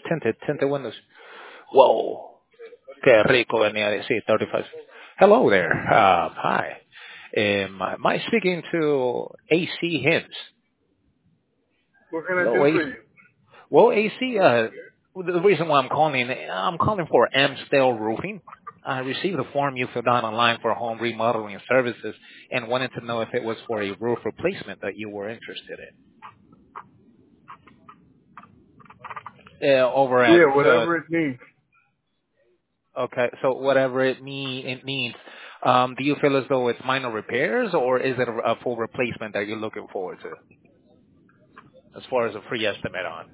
tinted windows. Whoa, qué rico venía a decir 35. Hello there. Hi. Am I speaking to AC Hints? What can I Hello, do AC. for you? Well, AC, the reason why I'm calling for Amstel Roofing. I received a form you filled out online for home remodeling services and wanted to know if it was for a roof replacement that you were interested in. Over at, Yeah, whatever it needs. okay, so whatever it needs, do you feel as though it's minor repairs or is it a full replacement that you're looking forward to as far as a free estimate on?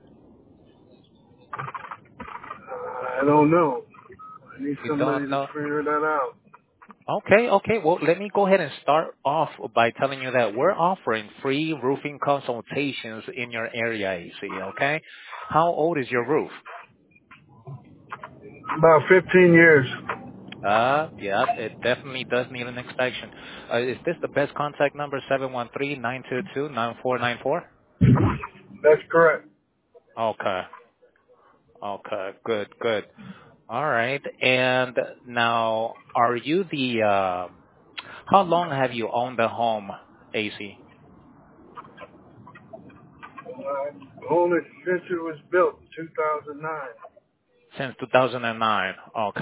I don't know. I need You somebody don't to know? figure that out. Okay. Well, let me go ahead and start off by telling you that we're offering free roofing consultations in your area, AC, okay? How old is your roof? About 15 years. Yeah, it definitely does need an inspection. Is this the best contact number, 713-922-9494? That's correct. Okay, good. All right, and now, are you how long have you owned the home, AC? Only since it was built, 2009. Since 2009.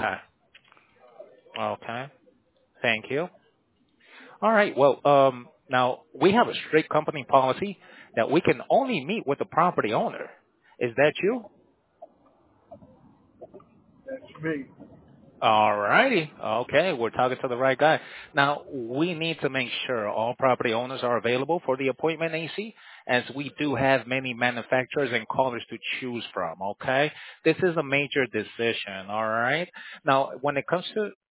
Okay. Thank you. All right. Well, now we have a strict company policy that we can only meet with the property owner. Is that you? That's me. All righty. Okay. We're talking to the right guy. Now, we need to make sure all property owners are available for the appointment, AC, as we do have many manufacturers and colors to choose from. Okay. This is a major decision. All right. Now, when it comes to